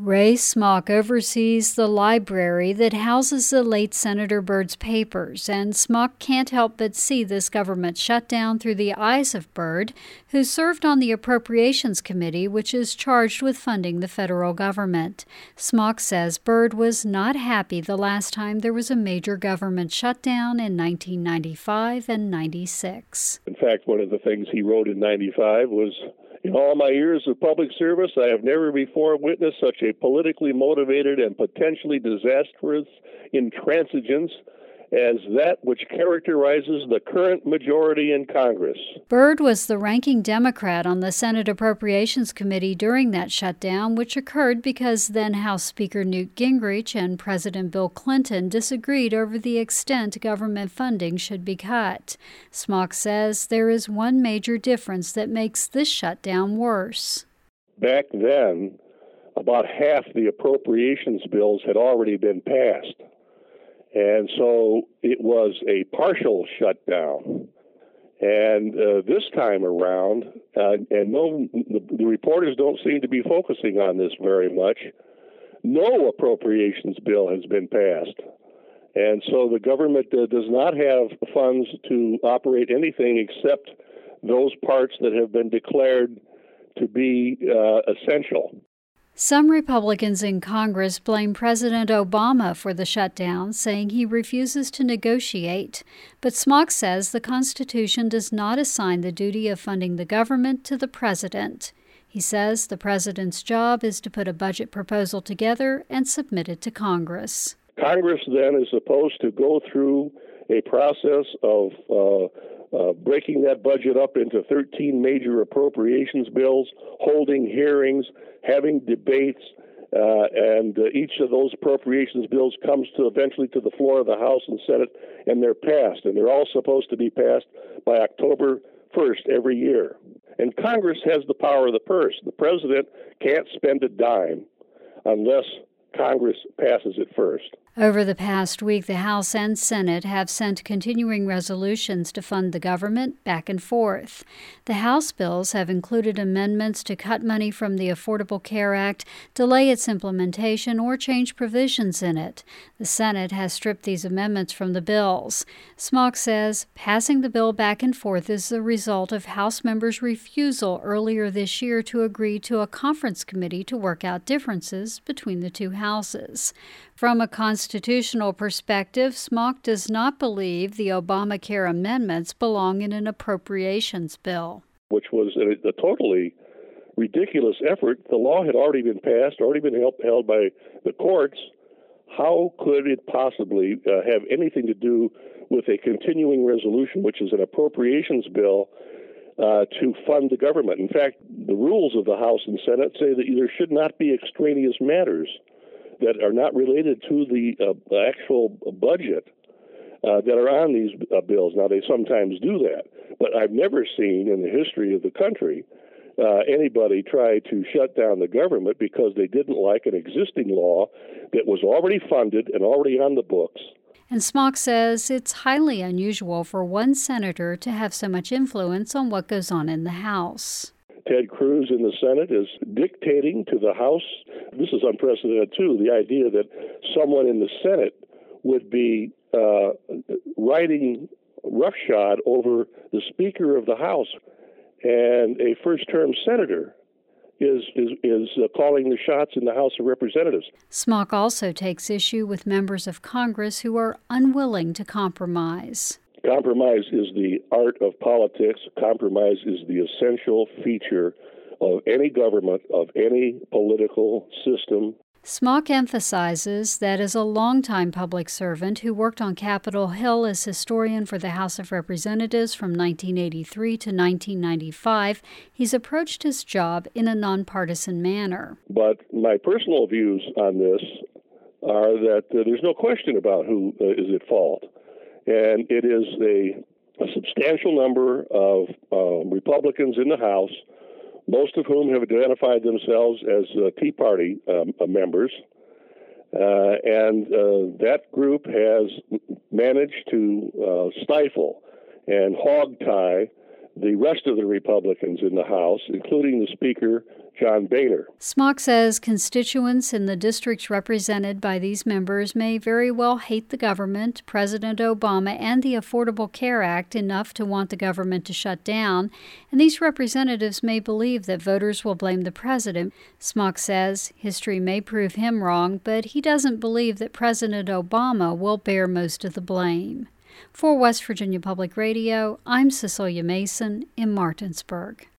Ray Smock oversees the library that houses the late Senator Byrd's papers, and Smock can't help but see this government shutdown through the eyes of Byrd, who served on the Appropriations Committee, which is charged with funding the federal government. Smock says Byrd was not happy the last time there was a major government shutdown in 1995 and 96. In fact, one of the things he wrote in 95 was, "In all my years of public service, I have never before witnessed such a politically motivated and potentially disastrous intransigence as that which characterizes the current majority in Congress." Byrd was the ranking Democrat on the Senate Appropriations Committee during that shutdown, which occurred because then House Speaker Newt Gingrich and President Bill Clinton disagreed over the extent government funding should be cut. Smock says there is one major difference that makes this shutdown worse. Back then, about half the appropriations bills had already been passed. And so it was a partial shutdown. And this time around, the reporters don't seem to be focusing on this very much, no appropriations bill has been passed. And so the government does not have funds to operate anything except those parts that have been declared to be essential. Some Republicans in Congress blame President Obama for the shutdown, saying he refuses to negotiate. But Smock says the Constitution does not assign the duty of funding the government to the president. He says the president's job is to put a budget proposal together and submit it to Congress. Congress then is supposed to go through a process of breaking that budget up into 13 major appropriations bills, holding hearings, having debates, and each of those appropriations bills comes to eventually to the floor of the House and Senate, and they're passed. And they're all supposed to be passed by October 1st every year. And Congress has the power of the purse. The president can't spend a dime unless Congress passes it first. Over the past week, the House and Senate have sent continuing resolutions to fund the government back and forth. The House bills have included amendments to cut money from the Affordable Care Act, delay its implementation, or change provisions in it. The Senate has stripped these amendments from the bills. Smock says passing the bill back and forth is the result of House members' refusal earlier this year to agree to a conference committee to work out differences between the two houses. From a constitutional perspective, Smock does not believe the Obamacare amendments belong in an appropriations bill. Which was a totally ridiculous effort. The law had already been passed, already been held by the courts. How could it possibly have anything to do with a continuing resolution, which is an appropriations bill, to fund the government? In fact, the rules of the House and Senate say that there should not be extraneous matters that are not related to the actual budget that are on these bills. Now, they sometimes do that, but I've never seen in the history of the country anybody try to shut down the government because they didn't like an existing law that was already funded and already on the books. And Smock says it's highly unusual for one senator to have so much influence on what goes on in the House. Ted Cruz in the Senate is dictating to the House. This is unprecedented, too, the idea that someone in the Senate would be riding roughshod over the Speaker of the House, and a first-term senator is calling the shots in the House of Representatives. Smock also takes issue with members of Congress who are unwilling to compromise. Compromise is the art of politics. Compromise is the essential feature of any government, of any political system. Smock emphasizes that as a longtime public servant who worked on Capitol Hill as historian for the House of Representatives from 1983 to 1995, he's approached his job in a nonpartisan manner. But my personal views on this are that there's no question about who is at fault. And it is a substantial number of Republicans in the House, most of whom have identified themselves as Tea Party members. And that group has managed to stifle and hogtie the rest of the Republicans in the House, including the Speaker John Boehner. Smock says constituents in the districts represented by these members may very well hate the government, President Obama, and the Affordable Care Act enough to want the government to shut down, and these representatives may believe that voters will blame the president. Smock says history may prove him wrong, but he doesn't believe that President Obama will bear most of the blame. For West Virginia Public Radio, I'm Cecilia Mason in Martinsburg.